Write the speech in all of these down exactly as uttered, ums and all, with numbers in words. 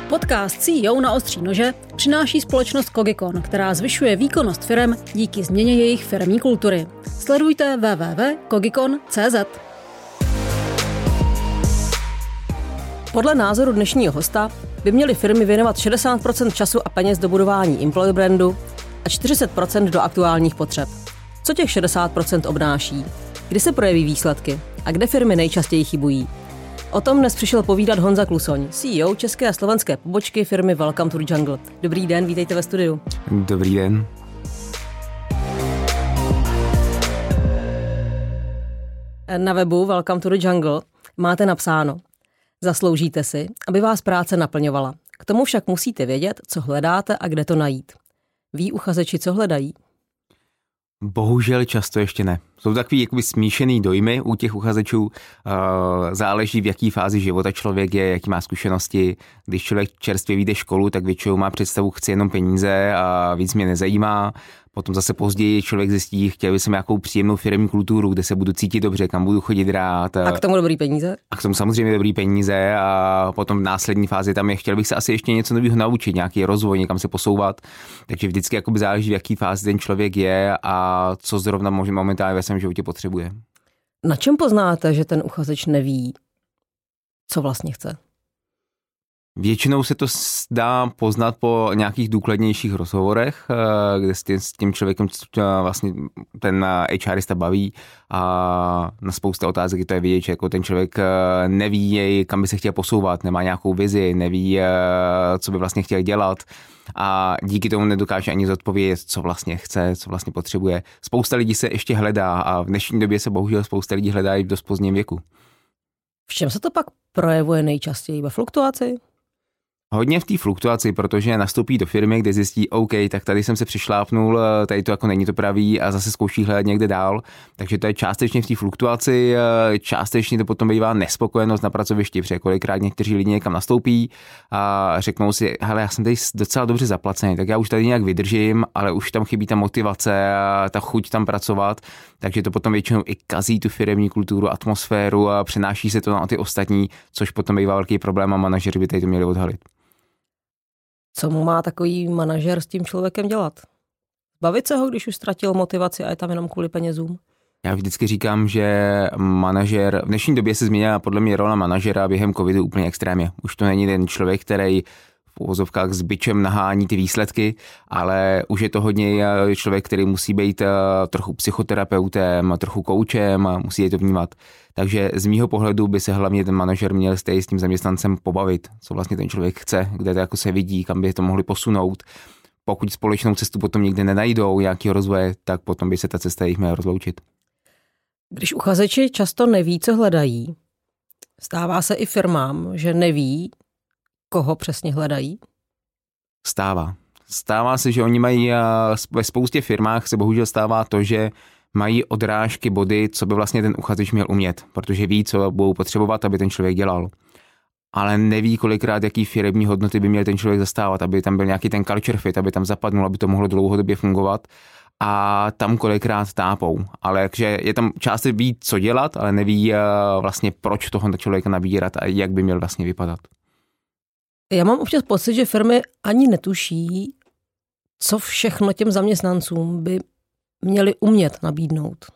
Podcast C E O na ostří nože přináší společnost Kogikon, která zvyšuje výkonnost firem díky změně jejich firemní kultury. Sledujte w w w tečka kogikon tečka c z. Podle názoru dnešního hosta by měly firmy věnovat šedesát procent času a peněz do budování employer brandu a čtyřicet procent do aktuálních potřeb. Co těch šedesát procent obnáší? Kdy se projeví výsledky? A kde firmy nejčastěji chybují? O tom dnes přišel povídat Honza Klusoň, C E O české a slovenské pobočky firmy Welcome to the Jungle. Dobrý den, vítejte ve studiu. Dobrý den. Na webu Welcome to the Jungle máte napsáno: zasloužíte si, aby vás práce naplňovala. K tomu však musíte vědět, co hledáte a kde to najít. Ví uchazeči, co hledají? Bohužel často ještě ne. Jsou takový jakoby smíšený dojmy u těch uchazečů. Záleží, v jaký fázi života člověk je, jaký má zkušenosti. Když člověk čerstvě vyjde školu, tak většinou má představu, chci jenom peníze a víc mě nezajímá. Potom zase později člověk zjistí, chtěl by jsem nějakou příjemnou firemní kulturu, kde se budu cítit dobře, kam budu chodit rád. A k tomu dobrý peníze? A k tomu samozřejmě dobrý peníze a potom v následní fázi tam je, chtěl bych se asi ještě něco nového naučit, nějaký rozvoj, někam se posouvat. Takže vždycky jakoby záleží, v jaký fázi ten člověk je a co zrovna momentálně ve svém životě potřebuje. Na čem poznáte, že ten uchazeč neví, co vlastně chce? Většinou se to dá poznat po nějakých důkladnějších rozhovorech, kde s tím, s tím člověkem vlastně ten HRista baví a na spousta otázek je to je vidět, že jako ten člověk neví, kam by se chtěl posouvat, nemá nějakou vizi, neví, co by vlastně chtěl dělat a díky tomu nedokáže ani zodpovědět, co vlastně chce, co vlastně potřebuje. Spousta lidí se ještě hledá a v dnešní době se bohužel spousta lidí hledá i v dost pozdním věku. V čem se to pak projevuje nejčastěji? Ve fluktuaci? Hodně v té fluktuaci, protože nastoupí do firmy, kde zjistí, OK, tak tady jsem se přišlápnul, tady to jako není to pravý a zase zkouší hledat někde dál. Takže to je částečně v té fluktuaci, částečně to potom bývá nespokojenost na pracovišti, protože kolikrát někteří lidi někam nastoupí a řeknou si, hele, já jsem tady docela dobře zaplacený, tak já už tady nějak vydržím, ale už tam chybí ta motivace a ta chuť tam pracovat, takže to potom většinou i kazí tu firemní kulturu, atmosféru a přenáší se to na ty ostatní, což potom bývá velký problém a manažeři by tady to měli odhalit. Co mu má takový manažer s tím člověkem dělat? Bavit se ho, když už ztratil motivaci a je tam jenom kvůli penězům? Já vždycky říkám, že manažer, v dnešní době se změnila podle mě rola manažera během covidu úplně extrémně. Už to není ten člověk, který v uvozovkách s bičem nahání ty výsledky, ale už je to hodně člověk, který musí být trochu psychoterapeutem, trochu koučem a musí je to vnímat. Takže z mýho pohledu by se hlavně ten manažer měl stejně s tím zaměstnancem pobavit, co vlastně ten člověk chce, kde to jako se vidí, kam by to mohli posunout. Pokud společnou cestu potom někde nenajdou, nějakého rozvoje, tak potom by se ta cesta jich měla rozloučit. Když uchazeči často neví, co hledají, stává se i firmám, že neví, koho přesně hledají? Stává. Stává se, že oni mají, ve spoustě firmách se bohužel stává to, že mají odrážky, body, co by vlastně ten uchazeč měl umět, protože ví, co budou potřebovat, aby ten člověk dělal. Ale neví kolikrát, jaký firemní hodnoty by měl ten člověk zastávat, aby tam byl nějaký ten culture fit, aby tam zapadnul, aby to mohlo dlouhodobě fungovat. A tam kolikrát tápou. Ale takže je tam část ví, co dělat, ale neví vlastně, proč toho člověka nabírat a jak by měl vlastně vypadat. Já mám občas pocit, že firmy ani netuší, co všechno těm zaměstnancům by měli umět nabídnout.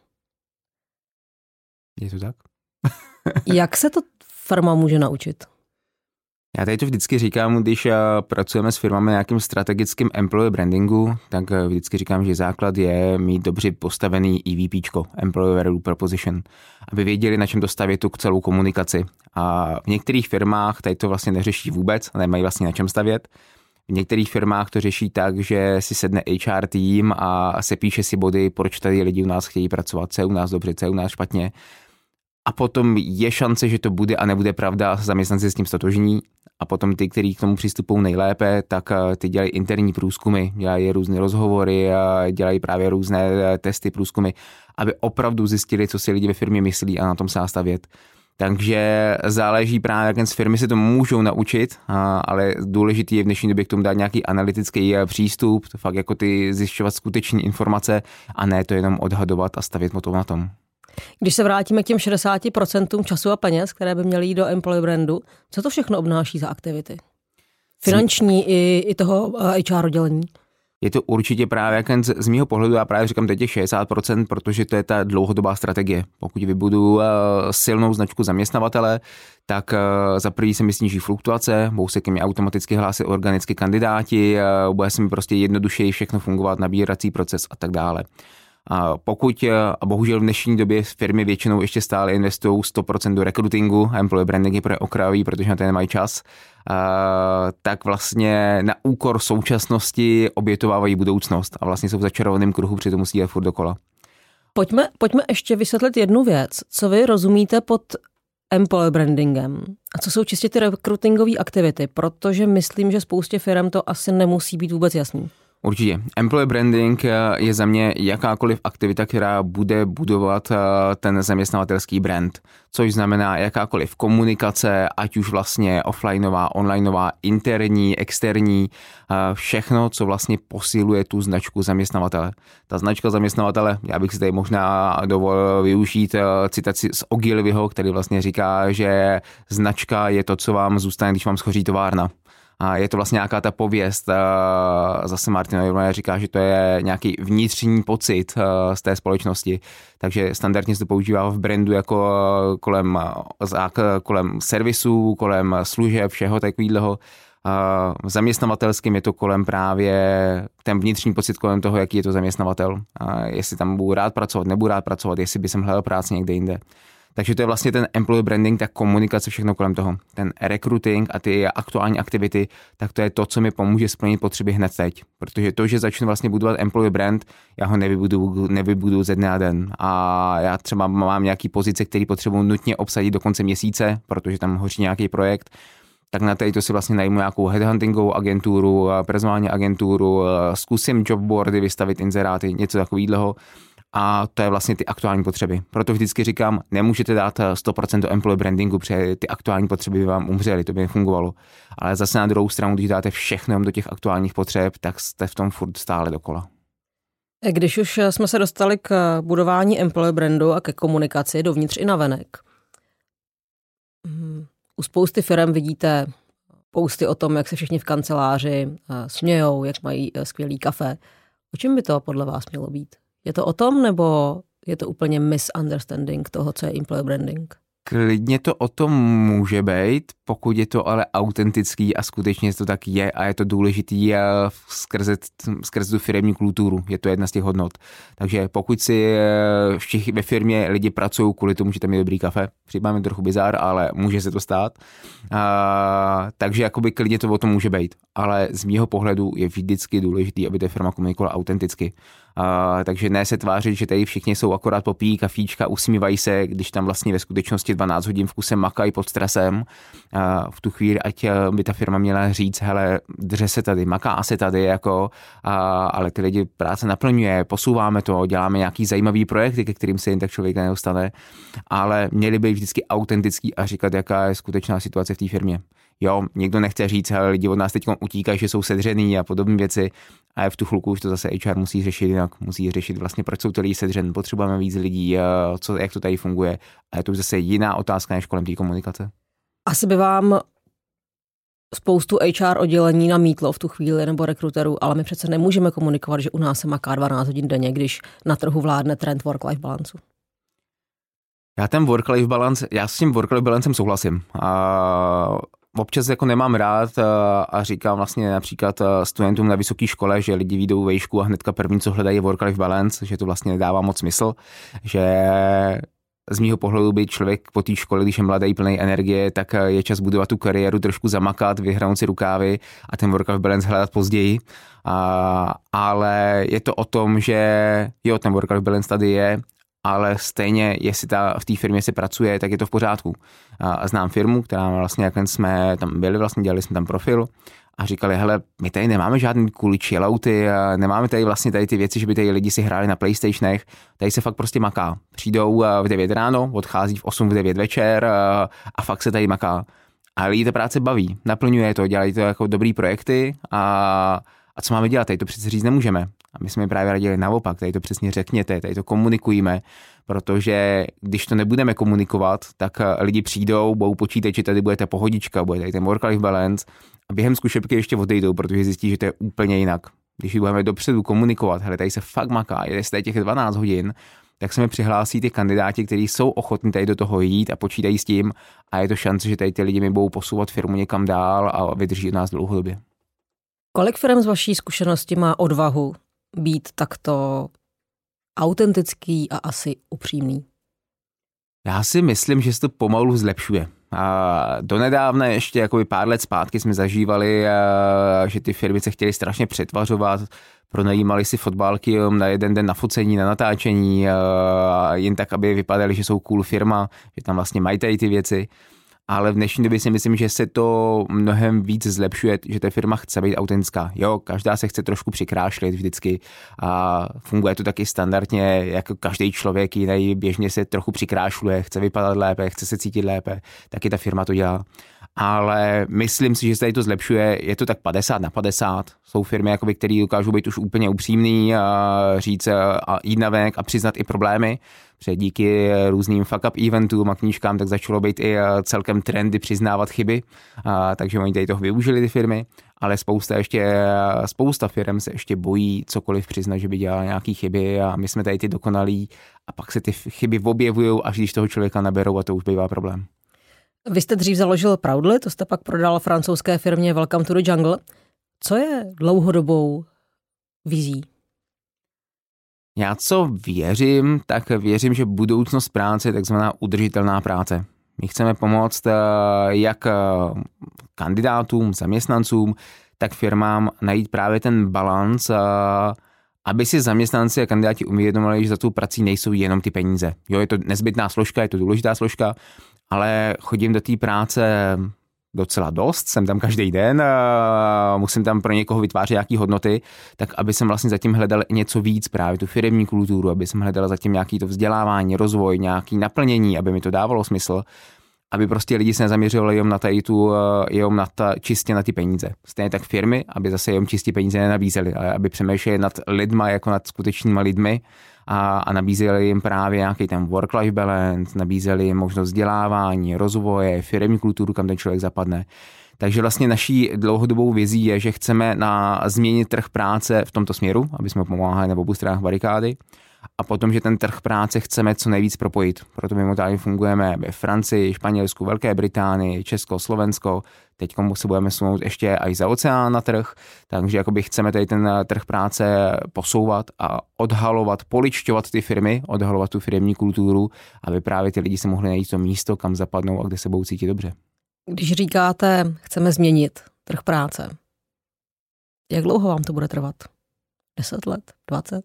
Je to tak? Jak se to firma může naučit? Já tady to vždycky říkám, když pracujeme s firmami na nějakým strategickým employee brandingu, tak vždycky říkám, že základ je mít dobře postavený EVPčko, Employee Value Proposition, aby věděli, na čem dostavět tu celou komunikaci. A v některých firmách tady to vlastně neřeší vůbec, nemají vlastně na čem stavět. V některých firmách to řeší tak, že si sedne H R tým a se píše si body, proč tady lidi u nás chtějí pracovat, co je u nás dobře, co je u nás špatně. A potom je šance, že to bude a nebude pravda, zaměstnanci s tím stotožní. A potom ty, kteří k tomu přistupují nejlépe, tak ty dělají interní průzkumy, dělají různé rozhovory, dělají právě různé testy, průzkumy, aby opravdu zjistili, co si lidi ve firmě myslí a na tom se nastavět. Takže záleží právě, jak z firmy se to můžou naučit, ale důležitý je v dnešní době k tomu dát nějaký analytický přístup, to fakt jako ty zjišťovat skutečné informace a ne to jenom odhadovat a stavět motor na tom. Když se vrátíme k těm šedesáti procentům času a peněz, které by měly jít do employer brandu, co to všechno obnáší za aktivity? Finanční i, i toho H R oddělení? Je to určitě právě, jak z, z mýho pohledu, já právě říkám teď těch šedesát procent, protože to je ta dlouhodobá strategie. Pokud vybudu uh, silnou značku zaměstnavatele, tak uh, za první se mi sníží fluktuace, budou se ke mně automaticky hlásit organicky kandidáti, uh, bude se mi prostě jednodušeji všechno fungovat, nabírací proces a tak dále. A pokud, a bohužel v dnešní době firmy většinou ještě stále investují sto procent do rekrutingu, a employer branding je pro okrajový, protože na to nemají čas, a, tak vlastně na úkor současnosti obětovávají budoucnost a vlastně jsou v začarovaném kruhu, přitom musí jít furt dokola. Pojďme, pojďme ještě vysvětlit jednu věc. Co vy rozumíte pod employer brandingem? A co jsou čistě ty rekrutingové aktivity? Protože myslím, že spoustě firm to asi nemusí být vůbec jasný. Určitě. Employer branding je za mě jakákoliv aktivita, která bude budovat ten zaměstnavatelský brand, což znamená jakákoliv komunikace, ať už vlastně offlineová, onlineová, interní, externí, všechno, co vlastně posiluje tu značku zaměstnavatele. Ta značka zaměstnavatele, já bych si tady možná dovolil využít citaci z Ogilvyho, který vlastně říká, že značka je to, co vám zůstane, když vám schoří továrna. A je to vlastně nějaká ta pověst, zase Martin Neumann říká, že to je nějaký vnitřní pocit z té společnosti, takže standardně se to používá v brandu jako kolem, kolem servisu, kolem služeb, všeho takového. V zaměstnavatelském je to kolem právě ten vnitřní pocit kolem toho, jaký je to zaměstnavatel. A jestli tam budu rád pracovat, nebudu rád pracovat, jestli by jsem hledal práci někde jinde. Takže to je vlastně ten employer branding, ta komunikace, všechno kolem toho. Ten recruiting a ty aktuální aktivity, tak to je to, co mi pomůže splnit potřeby hned teď. Protože to, že začnu vlastně budovat employer brand, já ho nevybudu, nevybudu ze dne na den. A já třeba mám nějaký pozice, které potřebuji nutně obsadit do konce měsíce, protože tam hoří nějaký projekt, tak na tady to si vlastně najmu nějakou headhuntingovou agenturu, personální agenturu, zkusím jobboardy vystavit inzeráty, něco takového. A to je vlastně ty aktuální potřeby. Proto vždycky říkám, nemůžete dát sto procent do employer brandingu, protože ty aktuální potřeby by vám umřely, to by nefungovalo. Ale zase na druhou stranu, když dáte všechno do těch aktuálních potřeb, tak jste v tom furt stále dokola. Když už jsme se dostali k budování employer brandu a ke komunikaci dovnitř i navenek, u spousty firm vidíte posty o tom, jak se všichni v kanceláři smějou, jak mají skvělý kafe. O čem by to podle vás mělo být? Je to o tom, nebo je to úplně misunderstanding toho, co je employer branding? Klidně to o tom může být, pokud je to ale autentický a skutečně to tak je a je to důležitý skrze, skrze tu firemní kulturu. Je to jedna z těch hodnot. Takže pokud si všichni ve firmě lidi pracují kvůli tomu, že tam je dobrý kafe, přijde mi trochu bizár, ale může se to stát. A, takže jakoby klidně to o tom může být. Ale z mýho pohledu je vždycky důležitý, aby ta firma komunikovala autenticky. Uh, takže ne se tvářit, že tady všichni jsou akorát popíjí kafíčka, usmívají se, když tam vlastně ve skutečnosti dvanáct hodin v kuse makají pod stresem. Uh, v tu chvíli, ať by ta firma měla říct, hele, dře se tady, maká se tady, jako, uh, ale ty lidi práce naplňuje, posouváme to, děláme nějaký zajímavý projekty, ke kterým se jen tak člověk nedostane, ale měli by vždycky autentický a říkat, jaká je skutečná situace v té firmě. Jo, někdo nechce říct, ale lidi od nás teď utíkají, že jsou sedřený a podobné věci, a v tu chvilku už to zase H R musí řešit jinak, musí řešit vlastně, proč jsou ty lidi sedřen, potřebujeme víc lidí, co, jak to tady funguje, a je to zase jiná otázka než kolem té komunikace. Asi by vám spoustu H R oddělení namítlo v tu chvíli nebo rekruterů, ale my přece nemůžeme komunikovat, že u nás se maká dvanáct hodin denně, když na trhu vládne trend work-life balancu. Já ten work-life balance, já s tím work-life balancem souhlasím. A občas jako nemám rád a, a říkám vlastně například studentům na vysoké škole, že lidi vyjdou vejšku a hnedka první, co hledají, je work-life balance, že to vlastně nedává moc smysl, že z mýho pohledu by člověk po té škole, když je mladý, plný energie, tak je čas budovat tu kariéru, trošku zamakat, vyhrnout si rukávy a ten work-life balance hledat později. A, ale je to o tom, že jo, ten work-life balance tady je, ale stejně, jestli ta, v té firmě se pracuje, tak je to v pořádku. A znám firmu, která vlastně, jak jsme tam byli, vlastně dělali jsme tam profil a říkali, hele, my tady nemáme žádný cool chillouty, nemáme tady vlastně tady ty věci, že by tady lidi si hráli na PlayStationech, tady se fakt prostě maká. Přijdou v devět ráno, odchází v osm, v devět večer a fakt se tady maká. A lidi ta práce baví, naplňuje to, dělají to jako dobrý projekty a A co máme dělat? Tady to přece říct nemůžeme. A my jsme jim právě radili naopak, tady to přesně řekněte, tady to komunikujme, protože když to nebudeme komunikovat, tak lidi přijdou, budou počítat, že tady budete pohodička, bude tady ten work-life balance a během zkušebky ještě odejdou, protože zjistí, že to je úplně jinak. Když budeme dopředu komunikovat, hele, tady se fakt maká, jede se tady těch dvanáct hodin, tak se mi přihlásí ty kandidáti, kteří jsou ochotní tady do toho jít a počítají s tím a je to šance, že tady ty lidi mi budou posouvat firmu někam dál a vydrží od nás dlouhodobě. Kolik firm z vaší zkušenosti má odvahu být takto autentický a asi upřímný? Já si myslím, že se to pomalu zlepšuje. A donedávna ještě jakoby pár let zpátky jsme zažívali, že ty firmy se chtěly strašně přetvařovat, pronajímali si fotbalky na jeden den na focení, na natáčení, jen tak, aby vypadaly, že jsou cool firma, že tam vlastně mají tady ty věci. Ale v dnešní době si myslím, že se to mnohem víc zlepšuje, že ta firma chce být autentická. Jo, každá se chce trošku přikrášlit vždycky a funguje to taky standardně, jako každý člověk jiný běžně se trochu přikrášluje, chce vypadat lépe, chce se cítit lépe, taky ta firma to dělá. Ale myslím si, že se tady to zlepšuje, je to tak padesát na padesát. Jsou firmy, jakoby, které dokážou být už úplně upřímný a říct a jít na venek a přiznat i problémy. Protože díky různým fuck-up eventům a knížkám tak začalo být i celkem trendy přiznávat chyby, a, takže oni tady toho využili ty firmy, ale spousta ještě, spousta firm se ještě bojí cokoliv přiznat, že by dělala nějaký chyby a my jsme tady ty dokonalí a pak se ty chyby objevují, až když toho člověka naberou a to už bývá problém. Vy jste dřív založil Proudly, to jste pak prodal francouzské firmě Welcome to the Jungle. Co je dlouhodobou vizí? Já co věřím, tak věřím, že budoucnost práce je takzvaná udržitelná práce. My chceme pomoct jak kandidátům, zaměstnancům, tak firmám najít právě ten balans, aby si zaměstnanci a kandidáti uvědomili, že za tou prací nejsou jenom ty peníze. Jo, je to nezbytná složka, je to důležitá složka, ale chodím do té práce docela dost, jsem tam každý den, musím tam pro někoho vytvářet nějaký hodnoty, tak aby jsem vlastně zatím hledal něco víc, právě tu firemní kulturu, aby jsem hledal zatím nějaký to vzdělávání, rozvoj, nějaký naplnění, aby mi to dávalo smysl, aby prostě lidi se nezaměřovali jenom na tady tu, jenom na ta, čistě na ty peníze. Stejně tak firmy, aby zase jenom čistě peníze nenabízely, ale aby přemýšleli nad lidma jako nad skutečnýma lidmi a, a nabízeli jim právě nějaký ten work-life balance, nabízeli jim možnost vzdělávání, rozvoje, firemní kulturu, kam ten člověk zapadne. Takže vlastně naší dlouhodobou vizí je, že chceme na změnit trh práce v tomto směru, aby jsme pomáhali na obou stranách barikády. A potom, že ten trh práce chceme co nejvíc propojit. Proto my momentálně fungujeme ve Francii, Španělsku, Velké Británii, Česko, Slovensko. Teď se budeme sunout ještě i za oceán na trh. Takže jakoby chceme tady ten trh práce posouvat a odhalovat, poličťovat ty firmy, odhalovat tu firemní kulturu, aby právě ty lidi se mohli najít to místo, kam zapadnou a kde se budou cítit dobře. Když říkáte, chceme změnit trh práce, jak dlouho vám to bude trvat? deset let? dvacet?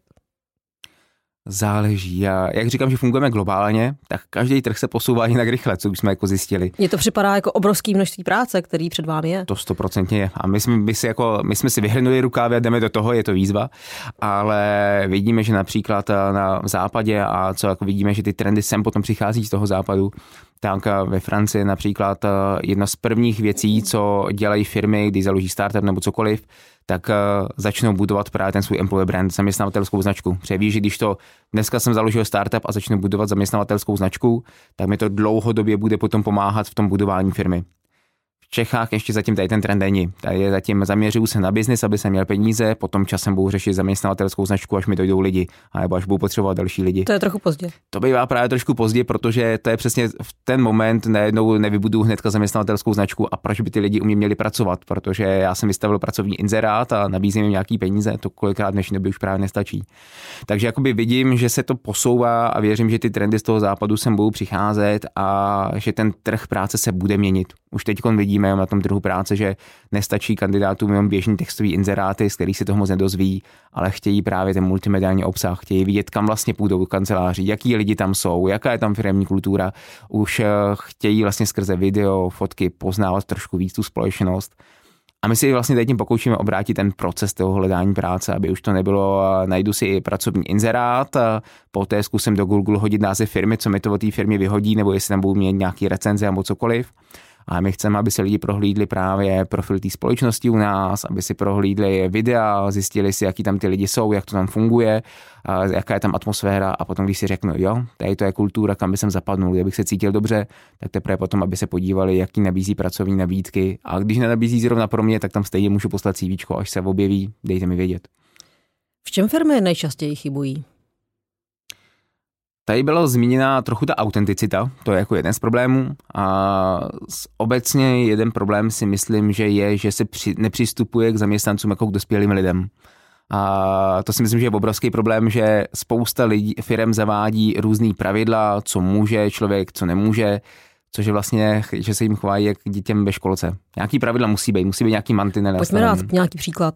Záleží. Já, jak říkám, že fungujeme globálně, tak každý trh se posouvá jinak rychle, co už jsme jako zjistili. Mně to připadá jako obrovské množství práce, který před vámi je. To stoprocentně je. A my jsme, my, si jako, my jsme si vyhrnuli rukávy a jdeme do toho, je to výzva. Ale vidíme, že například na západě a co jako vidíme, že ty trendy sem potom přichází z toho západu, tak ve Francii například jedna z prvních věcí, co dělají firmy, když založí startup nebo cokoliv, tak začnou budovat právě ten svůj employer brand, zaměstnavatelskou značku. Protože víš, že když to dneska jsem založil startup a začnu budovat zaměstnavatelskou značku, tak mi to dlouhodobě bude potom pomáhat v tom budování firmy. V Čechách ještě zatím tady ten trend není. Tady zatím zaměřuju se na biznis, aby jsem měl peníze, potom časem budu řešit zaměstnavatelskou značku, až mi dojdou lidi, anebo až budu potřebovat další lidi. To je trochu pozdě. To bývá právě trošku pozdě, protože to je přesně v ten moment, najednou nevybudu hnedka zaměstnavatelskou značku a proč by ty lidi u mě měli pracovat, protože já jsem vystavil pracovní inzerát a nabízím jim nějaký peníze, to kolikrát dnešní době už právě nestačí. Takže jakoby vidím, že se to posouvá a věřím, že ty trendy z toho západu sem budou přicházet a že ten trh práce se bude měnit. Už teď vidíme na tom trhu práce, že nestačí kandidátům jenom běžný textový inzeráty, z kterých se toho moc nedozví, ale chtějí právě ten multimediální obsah, chtějí vidět, kam vlastně půjdou do kanceláří, jaký lidi tam jsou, jaká je tam firemní kultura. Už chtějí vlastně skrze video, fotky poznávat trošku víc tu společnost. A my si vlastně teď tím pokoušíme obrátit ten proces toho hledání práce, aby už to nebylo, najdu si pracovní inzerát, poté zkusím do Google hodit název firmy, co mi to o té firmě vyhodí, nebo jestli tam budou mít nějaký recenze nebo cokoliv. A my chceme, aby se lidi prohlídli právě profil té společnosti u nás, aby si prohlídli videa, zjistili si, jaký tam ty lidi jsou, jak to tam funguje, a jaká je tam atmosféra a potom, když si řeknu, jo, tady to je kultura, kam by jsem zapadnul, abych se cítil dobře, tak teprve potom, aby se podívali, jaký nabízí pracovní nabídky. A když nenabízí zrovna pro mě, tak tam stejně můžu poslat CVčko, až se objeví, dejte mi vědět. V čem firmy nejčastěji chybují? Tady byla zmíněna trochu ta autenticita, to je jako jeden z problémů. A obecně jeden problém si myslím, že je, že se při, nepřistupuje k zaměstnancům jako k dospělým lidem. A to si myslím, že je obrovský problém, že spousta lidí, firem zavádí různý pravidla, co může člověk, co nemůže, což je vlastně, že se jim chovají jak k dětem ve školce. Nějaký pravidla musí být, musí být nějaký mantinely. Pojďme dát nějaký příklad.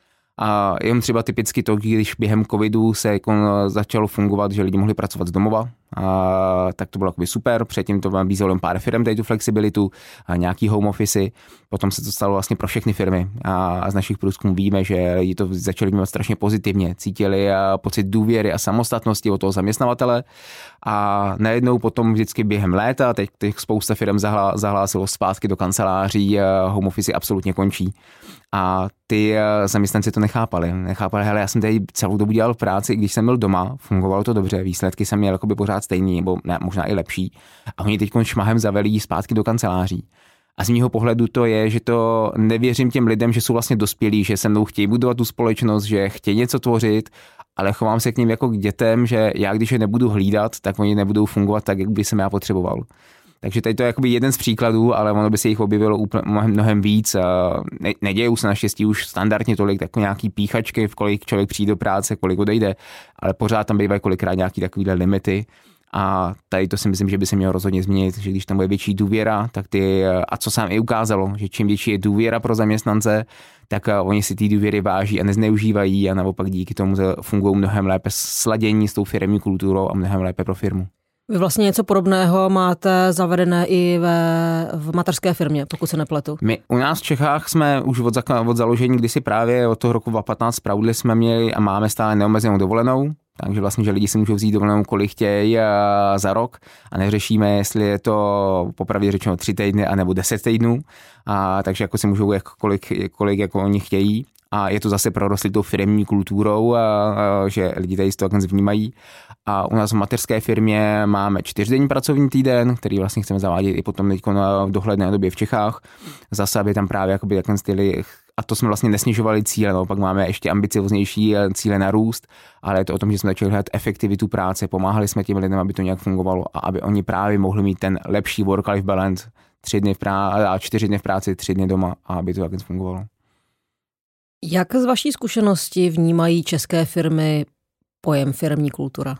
A jenom třeba typicky to, když během covidu se jako začalo fungovat, že lidi mohli pracovat z domova, a tak to bylo super. Předtím to nabízelo jen pár firm, tady tu flexibilitu, a nějaký home office. Potom se to stalo vlastně pro všechny firmy. A z našich průzkumů víme, že lidi to začali vnímat strašně pozitivně. Cítili pocit důvěry a samostatnosti od toho zaměstnavatele. A najednou potom vždycky během léta, teď, teď spousta firm zahlá, zahlásilo zpátky do kanceláří, home office absolutně končí. A ty zaměstnanci to nechápali. Nechápali, hele, já jsem tady celou dobu dělal práci, i když jsem byl doma, fungovalo to dobře, výsledky jsem měl jakoby pořád stejný, nebo ne, možná i lepší. A oni teď šmahem zavelí zpátky do kanceláří. A z mýho pohledu to je, že to nevěřím těm lidem, že jsou vlastně dospělí, že se mnou chtějí budovat tu společnost, že chtějí něco tvořit, ale chovám se k ním jako k dětem, že já když je nebudu hlídat, tak oni nebudou fungovat tak, jak by jsem já potřeboval. Takže tady to je jakoby jeden z příkladů, ale ono by se jich objevilo úplně mnohem, mnohem víc. Ne, nedějou se naštěstí už standardně tolik jako nějaký píchačky, v kolik člověk přijde do práce, kolik odejde, ale pořád tam bývají kolikrát nějaký takovýhle limity. A tady to si myslím, že by se mělo rozhodně změnit, že když tam bude větší důvěra, tak ty, a co sám i ukázalo, že čím větší je důvěra pro zaměstnance, tak oni si ty důvěry váží a nezneužívají a naopak díky tomu fungují mnohem lépe sladění s tou firemní kulturou a mnohem lépe pro firmu. Vy vlastně něco podobného máte zavedené i ve, v mateřské firmě, pokud se nepletu. My u nás v Čechách jsme už od, od založení kdysi právě od toho roku dva tisíce patnáct Proudly jsme měli a máme stále neomezenou dovolenou, takže vlastně, že lidi si můžou vzít dovolenou, kolik chtějí za rok a neřešíme, jestli je to popravdě řečeno tři týdny anebo deset týdnů, a takže jako si můžou jak, kolik, kolik jako oni chtějí. A je to zase prorostli tou firemní kulturou, a, a, že lidi tady z toho vnímají. A u nás v mateřské firmě máme čtyřdenní pracovní týden, který vlastně chceme zavádět i potom v dohledné době v Čechách. Zase, aby tam právě jakoby takhle styly, a to jsme vlastně nesnižovali cíle, no, pak máme ještě ambicioznější cíle na růst, ale je to o tom, že jsme začali hledat efektivitu práce, pomáhali jsme těm lidem, aby to nějak fungovalo a aby oni právě mohli mít ten lepší work-life balance, tři dny v práci, a čtyři dny v práci, tři dny doma, a aby to takhle fungovalo. Jak z vaší zkušenosti vnímají české firmy pojem firemní kultura?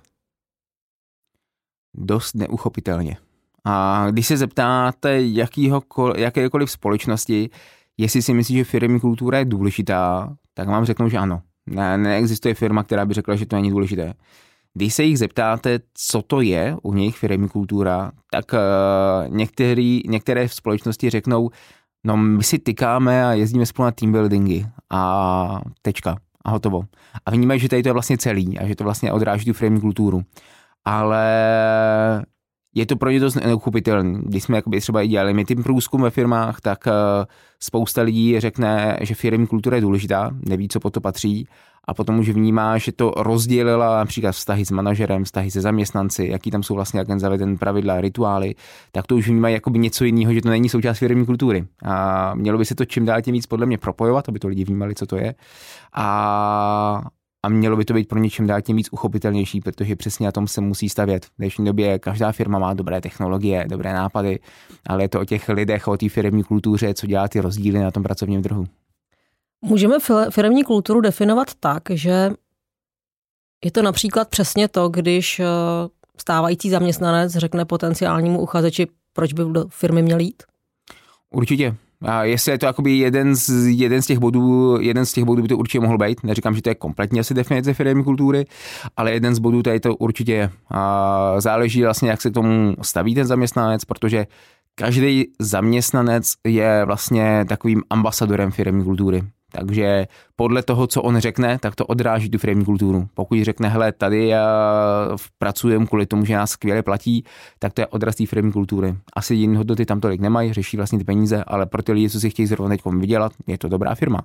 Dost neuchopitelně. A když se zeptáte jakékoliv společnosti, jestli si myslí, že firemní kultura je důležitá, tak vám řeknou, že ano. Ne, neexistuje firma, která by řekla, že to není důležité. Když se jich zeptáte, co to je u nich firemní kultura, tak uh, některý, některé společnosti řeknou, no my si tykáme a jezdíme spolu na teambuildingy a tečka a hotovo. A vnímají, že tady to je vlastně celý a že to vlastně odráží tu firemní kulturu. Ale je to pro ně dost neuchopitelné. Když jsme jakoby třeba i dělali my tím průzkum ve firmách, tak spousta lidí řekne, že firemní kultura je důležitá, neví, co po to patří, a potom už vnímá, že to rozdělila například vztahy s manažerem, vztahy se zaměstnanci, jaký tam jsou vlastně jak zaveden pravidla, rituály, tak to už vnímají jakoby něco jiného, že to není součást firemní kultury. A mělo by se to čím dál tím víc podle mě propojovat, aby to lidi vnímali, co to je. A A mělo by to být pro něčím dál tím víc uchopitelnější, protože přesně na tom se musí stavět. V dnešní době každá firma má dobré technologie, dobré nápady, ale je to o těch lidech, o té firemní kultuře, co dělá ty rozdíly na tom pracovním trhu. Můžeme firemní kulturu definovat tak, že je to například přesně to, když stávající zaměstnanec řekne potenciálnímu uchazeči, proč by do firmy měl jít? Určitě. A jestli je to jakoby jeden z, jeden z těch bodů, jeden z těch bodů by to určitě mohl být. Neříkám, že to je kompletně asi definice firemní kultury, ale jeden z bodů tady to určitě je. A záleží vlastně, jak se k tomu staví ten zaměstnanec, protože každý zaměstnanec je vlastně takovým ambasadorem firemní kultury. Takže podle toho, co on řekne, tak to odráží tu firemní kulturu. Pokud řekne, hele, tady pracujem kvůli tomu, že nás skvěle platí, tak to je odraz té firemní kultury. Asi jiné hodnoty tam tolik nemají, řeší vlastně ty peníze, ale pro ty lidi, co si chtějí zrovna teď vydělat, je to dobrá firma.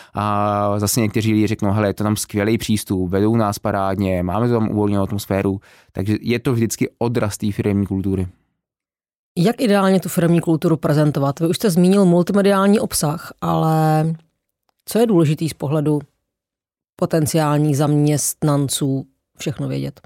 A zase někteří lidi řeknou, hele, je to tam skvělý přístup, vedou nás parádně, máme tam uvolněnou atmosféru, takže je to vždycky odraz té firemní kultury. Jak ideálně tu firemní kulturu prezentovat? Vy už jste zmínil multimediální obsah, ale co je důležitý z pohledu potenciálních zaměstnanců všechno vědět?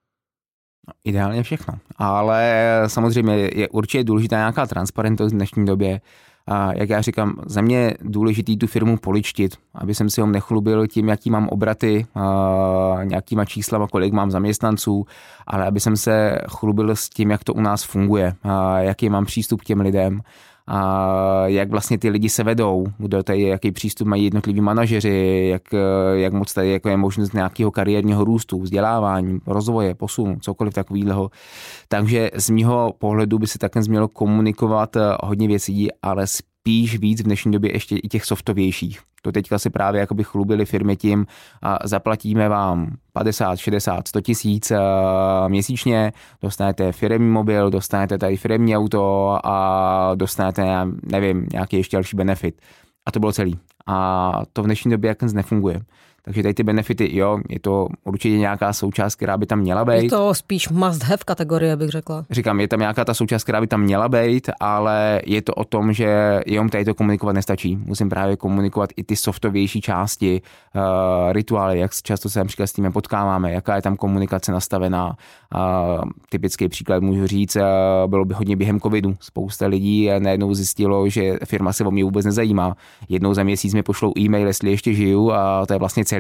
No, ideálně všechno, ale samozřejmě je určitě důležitá nějaká transparentnost v dnešní době. A jak já říkám, za mě je důležitý tu firmu poličtit, aby jsem si ho nechlubil tím, jaký mám obraty, nějakýma číslama, kolik mám zaměstnanců, ale aby jsem se chlubil s tím, jak to u nás funguje, jaký mám přístup k těm lidem, a jak vlastně ty lidi se vedou, kdo tady, jaký přístup mají jednotliví manažeři, jak, jak moc tady jako je možnost nějakého kariérního růstu, vzdělávání, rozvoje, posunu, cokoliv takového. Takže z mýho pohledu by se také mělo komunikovat hodně věcí, ale spíš víc v dnešní době ještě i těch softovějších. To teďka si právě jakoby chlubili firmy tím, a zaplatíme vám padesát, šedesát, sto tisíc měsíčně, dostanete firemní mobil, dostanete tady firemní auto a dostanete, nevím, nějaký ještě další benefit. A to bylo celý. A to v dnešní době jak nefunguje. Takže tady ty benefity, jo, je to určitě nějaká součást, která by tam měla být. Je to spíš must have kategorie, bych řekla. Říkám, je tam nějaká ta součást, která by tam měla být, ale je to o tom, že jenom tady to komunikovat nestačí. Musím právě komunikovat i ty softovější části, uh, rituály, jak často se například s tím potkáváme, jaká je tam komunikace nastavená. Uh, typický příklad můžu říct, uh, bylo by hodně během covidu. Spousta lidí najednou zjistilo, že firma se o mě vůbec nezajímá. Jednou za měsíc mi pošlou e-mail, jestli ještě žiju, a to je vlastně celý.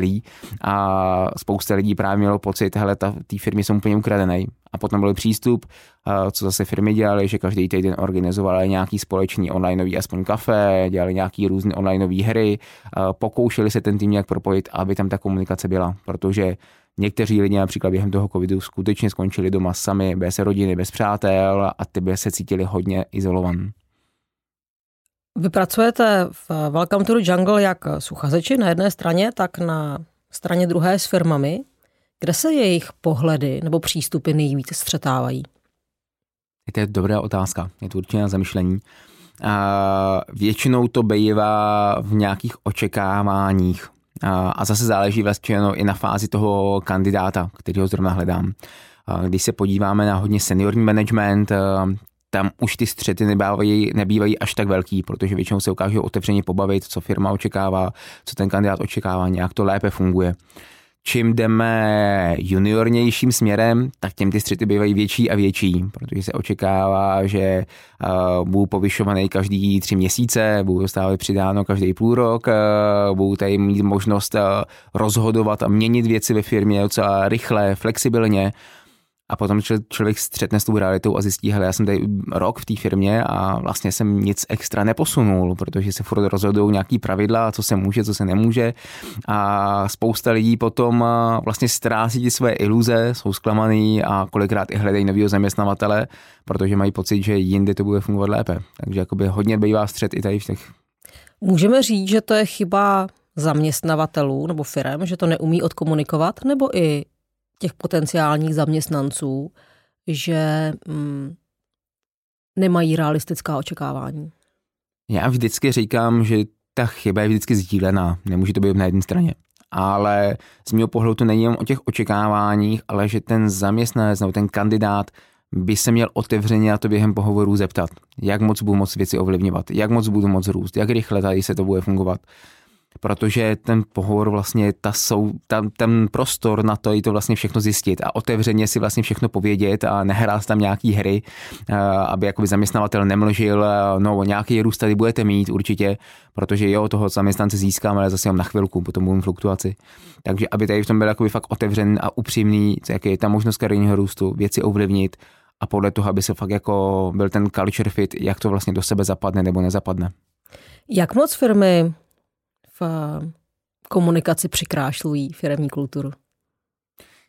A spousta lidí právě mělo pocit, hele, ty firmy jsou úplně ukradený. A potom byl přístup, co zase firmy dělali, že každý týden organizovali nějaký společný onlineový aspoň kafe, dělali nějaký různé onlineové hry, pokoušeli se ten tým nějak propojit, aby tam ta komunikace byla, protože někteří lidi například během toho covidu skutečně skončili doma sami, bez rodiny, bez přátel a ty by se cítili hodně izolovaní. Vy pracujete v Welcome to the Jungle jak s uchazeči na jedné straně, tak na straně druhé s firmami. Kde se jejich pohledy nebo přístupy nejvíc střetávají? To je dobrá otázka, je to určitě na zamyšlení. A většinou to bývá v nějakých očekáváních. A zase záleží vlastně i na fázi toho kandidáta, kterýho zrovna hledám. Když se podíváme na hodně seniorní management, tam už ty střety nebývají, nebývají až tak velký, protože většinou se ukážou otevřeně pobavit, co firma očekává, co ten kandidát očekává, nějak to lépe funguje. Čím jdeme juniornějším směrem, tak těm ty střety bývají větší a větší, protože se očekává, že uh, budu povyšovaný každý tři měsíce, budu dostávat přidáno každý půl rok, uh, budu tady mít možnost uh, rozhodovat a měnit věci ve firmě docela rychle, flexibilně. A potom člověk střetne s tou realitou a zjistí, hele, já jsem tady rok v té firmě a vlastně jsem nic extra neposunul, protože se furt rozhodují nějaký pravidla, co se může, co se nemůže. A spousta lidí potom vlastně ztrácí své iluze, jsou zklamaný a kolikrát i hledají nového zaměstnavatele, protože mají pocit, že jinde to bude fungovat lépe. Takže jakoby hodně bývá střet i tady v těch. Můžeme říct, že to je chyba zaměstnavatelů nebo firem, že to neumí odkomunikovat, nebo i těch potenciálních zaměstnanců, že mm, nemají realistická očekávání? Já vždycky říkám, že ta chyba je vždycky sdílená. Nemůže to být na jedné straně. Ale z mého pohledu to není jenom o těch očekáváních, ale že ten zaměstnanec nebo ten kandidát by se měl otevřeně na to během pohovoru zeptat, jak moc budu moc věci ovlivňovat, jak moc budu moc růst, jak rychle tady se to bude fungovat. Protože ten pohovor vlastně, ta sou, tam, ten prostor na to, i to vlastně všechno zjistit a otevřeně si vlastně všechno povědět a nehrát tam nějaký hry, aby jakoby zaměstnavatel nemlžil, no nějaký růst tady budete mít určitě, protože jo, toho zaměstnance získáme, ale zase jenom na chvilku, potom budeme fluktuaci. Takže aby tady v tom byl jakoby fakt otevřený a upřímný, jaký je ta možnost kariérního růstu, věci ovlivnit a podle toho, aby se fakt jako byl ten culture fit, jak to vlastně do sebe zapadne nebo nezapadne. Jak moc firmy v komunikaci přikrášlují firemní kulturu?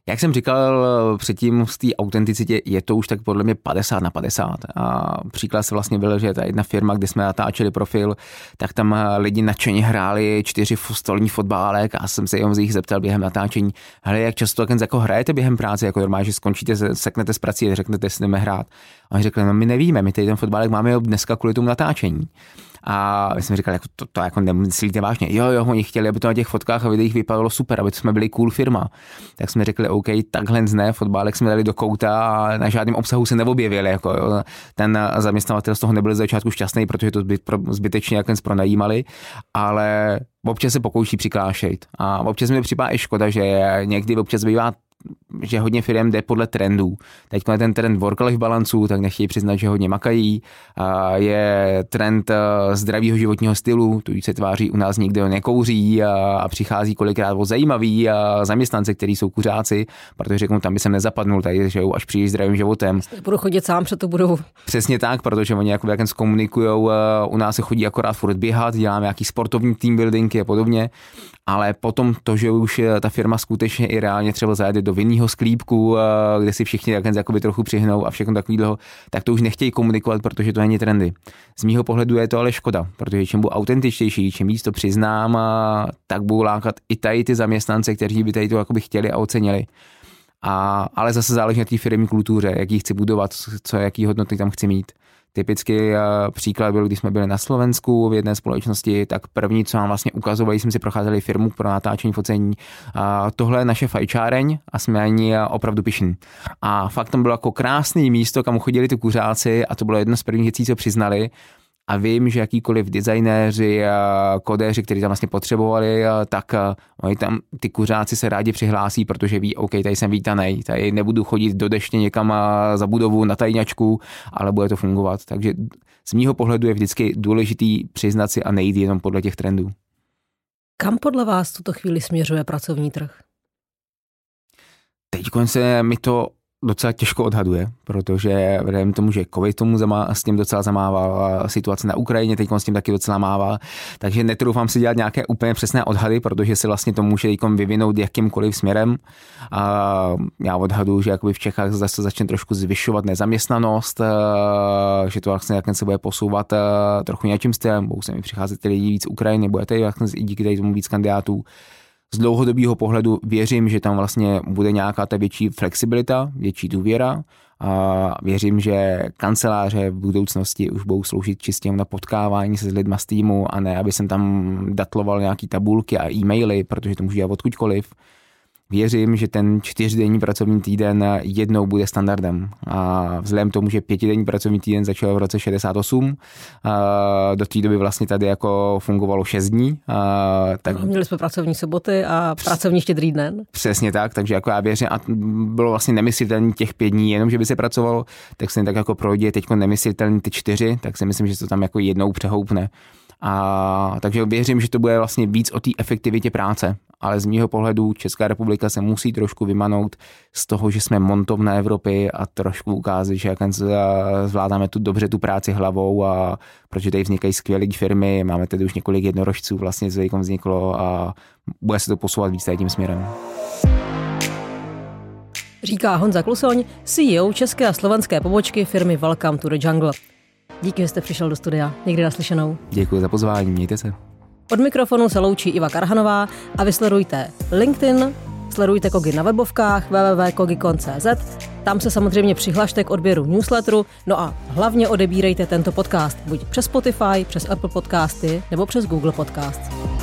Jak jsem říkal předtím, v té autenticitě je to už tak podle mě padesát na padesát. A příklad se vlastně byl, že ta jedna firma, kde jsme natáčeli profil, tak tam lidi nadšeně hráli čtyři stolní fotbálek a jsem se jenom z jich zeptal během natáčení, hele, jak často jako hrajete během práce, jako normálně, že skončíte, seknete z prací a řeknete, jestli jdeme hrát. A oni řekli, no my nevíme, my tady ten fotbálek máme dneska kvůli tomu natáčení. A my jsme říkali, jako to, to jako nemyslíte vážně. Jo, jo, oni chtěli, aby to na těch fotkách a videích vypadalo super, aby to jsme byli cool firma. Tak jsme řekli, OK, takhle ne, fotbálek jsme dali do kouta a na žádném obsahu se neobjevili. Jako, jo. Ten zaměstnavatel z toho nebyl z začátku šťastný, protože to zbytečně jak pronajímali, ale občas se pokouší přiklášet. A občas mi připadá i škoda, že někdy občas bývá, že hodně firm jde podle trendů. Teď je ten trend work-life balancu, tak nechtějí přiznat, že hodně makají. A je trend zdravého životního stylu, tu se tváří u nás nikdo nekouří a, a přichází kolikrát o zajímavý a zaměstnance, kteří jsou kuřáci, protože řeknou, tam by jsem nezapadnul, tady žijou až příliš zdravým životem. Budu chodit sám před tu budovu. Přesně tak, protože oni jako jak zkomunikujou, u nás se chodí akorát furt běhat, děláme nějaký sportovní team buildingy a podobně. Ale potom to, že už ta firma skutečně i reálně třeba zajede do vinného sklípku, kde si všichni jakoby trochu přihnou a všechno takového, tak to už nechtějí komunikovat, protože to není trendy. Z mýho pohledu je to ale škoda, protože čím budu autentičtější, čím víc to přiznám, tak budu lákat i tady ty zaměstnance, kteří by tady to jakoby chtěli a ocenili. A, ale zase záleží na té firmní kultuře, jak ji chci budovat, co, jaký hodnoty tam chci mít. Typický příklad byl, když jsme byli na Slovensku v jedné společnosti, tak první, co nám vlastně ukazovali, jsme si procházeli firmu pro natáčení focení. A tohle je naše fajčáreň a jsme ani opravdu pyšní. A fakt tam bylo jako krásný místo, kam chodili ty kuřáci a to bylo jedno z prvních věcí, co přiznali. A vím, že jakýkoliv designéři, kodéři, kteří tam vlastně potřebovali, tak oni tam, ty kuřáci se rádi přihlásí, protože ví, OK, tady jsem vítanej, tady nebudu chodit do deště někam za budovu na tajňačku, ale bude to fungovat. Takže z mýho pohledu je vždycky důležitý přiznat si a nejít jenom podle těch trendů. Kam podle vás v tuto chvíli směřuje pracovní trh? Teď se mi to docela těžko odhaduje, protože vzhledem tomu, že covid tomu zamá, s tím docela zamával, situace na Ukrajině teď s tím taky docela mává, takže netroufám si dělat nějaké úplně přesné odhady, protože se vlastně to může vyvinout jakýmkoliv směrem. A já odhaduji, že jakoby v Čechách zase začne trošku zvyšovat nezaměstnanost, že to vlastně se bude posouvat trochu něčím stylem, budou se mi přicházet lidi víc z Ukrajiny, bude tady i díky tady tomu víc kandidátů. Z dlouhodobého pohledu věřím, že tam vlastně bude nějaká ta větší flexibilita, větší důvěra a věřím, že kanceláře v budoucnosti už budou sloužit čistě na potkávání se s lidma z týmu a ne, aby jsem tam datloval nějaký tabulky a e-maily, protože to můžu dělat odkudkoliv. Věřím, že ten čtyřdenní pracovní týden jednou bude standardem. A vzhledem k tomu, že pětidenní pracovní týden začal v roce šedesát osm, do té doby vlastně tady jako fungovalo šest dní. Tak... Měli jsme pracovní soboty a pracovní štědrý den. Přesně tak, takže jako já věřím, a bylo vlastně nemyslitelný těch pět dní, jenom že by se pracovalo, tak se tak jako projde teď nemyslitelný ty čtyři, tak si myslím, že se to tam jako jednou přehoupne. A takže věřím, že to bude vlastně víc o té efektivitě práce, ale z mýho pohledu Česká republika se musí trošku vymanout z toho, že jsme montovna Evropy a trošku ukázat, že jak zvládáme tu dobře tu práci hlavou a protože tady vznikají skvělé firmy, máme tady už několik jednorožců vlastně z vzniklo a bude se to posouvat víc tady tím směrem. Říká Honza Klusoň, C E O české a slovenské pobočky firmy Welcome to the Jungle. Díky, že jste přišel do studia. Někdy naslyšenou. Děkuji za pozvání, mějte se. Od mikrofonu se loučí Iva Karhanová a vy sledujte LinkedIn, sledujte Kogi na webovkách w w w tečka kogikon tečka c z, tam se samozřejmě přihlašte k odběru newsletteru, no a hlavně odebírejte tento podcast buď přes Spotify, přes Apple Podcasty nebo přes Google Podcasts.